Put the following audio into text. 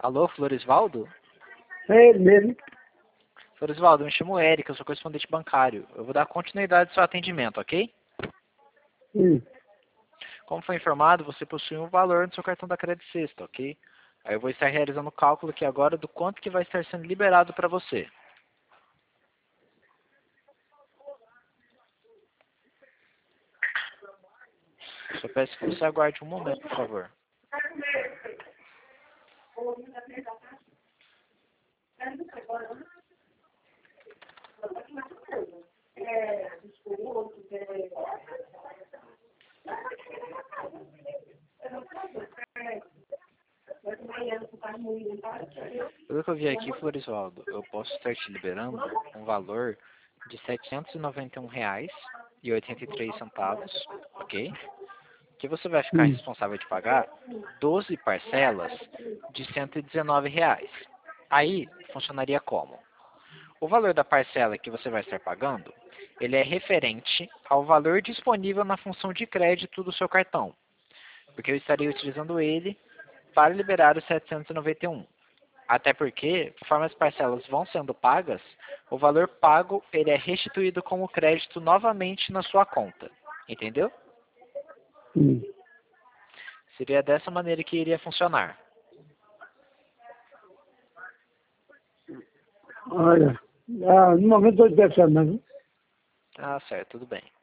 Alô, Florisvaldo? É ele mesmo. Florisvaldo, eu me chamo Érica, eu sou correspondente bancário. Eu vou dar continuidade ao seu atendimento, ok? Sim. Como foi informado, você possui um valor no seu cartão da Credit Sexta, ok? Aí eu vou estar realizando o cálculo aqui agora do quanto que vai estar sendo liberado para você. Só peço que você aguarde um momento, por favor. Pelo que eu vi aqui, Florisvaldo, eu posso estar te liberando um valor de R$ 791,83, ok? Que você vai ficar Sim. responsável de pagar 12 parcelas de R$ 119. Aí, funcionaria como? O valor da parcela que você vai estar pagando, ele é referente ao valor disponível na função de crédito do seu cartão, porque eu estaria utilizando ele para liberar os 791. Até porque, conforme as parcelas vão sendo pagas, o valor pago ele é restituído como crédito novamente na sua conta. Entendeu? Sim. Seria dessa maneira que iria funcionar. Olha, no momento eu estou pensando, né? Ah, certo, tudo bem.